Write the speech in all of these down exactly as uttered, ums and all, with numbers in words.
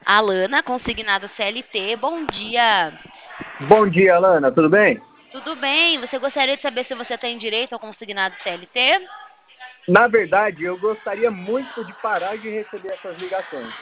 Alana, consignado C L T, bom dia. Bom dia, Alana, tudo bem? Tudo bem? Você gostaria de saber se você tem direito ao consignado C L T? Na verdade, eu gostaria muito de parar de receber essas ligações.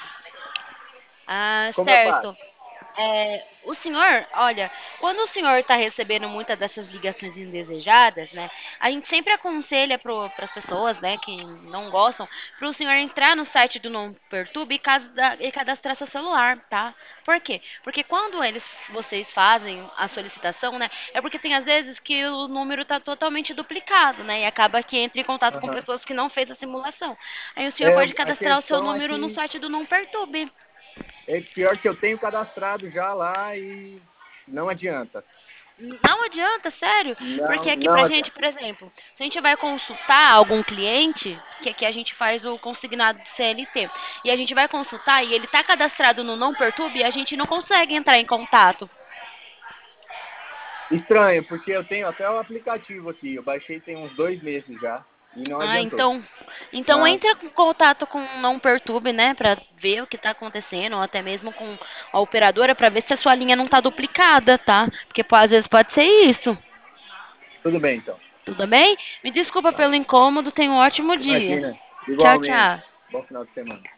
Ah, Como eu faço? certo. É, o senhor, olha, quando o senhor está recebendo muitas dessas ligações indesejadas, né? A gente sempre aconselha para as pessoas, né, que não gostam, para o senhor entrar no site do Não Perturbe e, casda- e cadastrar seu celular, tá? Por quê? Porque quando eles, vocês fazem a solicitação, né, é porque tem às vezes que o número está totalmente duplicado, né, e acaba que entra em contato com Aham. pessoas que não fez a simulação. Aí o senhor É, pode a cadastrar o seu questão é número no que site do Não Perturbe. é pior que eu tenho cadastrado já lá e não adianta. Não adianta, sério. Porque Não, aqui não pra adianta. gente, por exemplo, se a gente vai consultar algum cliente, que aqui a gente faz o consignado de C L T, e a gente vai consultar e ele tá cadastrado no Não Perturbe, a gente não consegue entrar em contato. Estranho, porque eu tenho até o aplicativo aqui. Eu baixei tem uns dois meses já e não Ah, adiantou. então, então Mas entra em contato com o Não Perturbe, né, pra ver o que tá acontecendo, ou até mesmo com a operadora pra ver se a sua linha não tá duplicada, tá? Porque pô, às vezes pode ser isso. tudo bem então. Tudo bem? Me desculpa Tá. pelo incômodo, tenha um ótimo dia. Imagina. Tchau, Igualmente. tchau. Bom final de semana.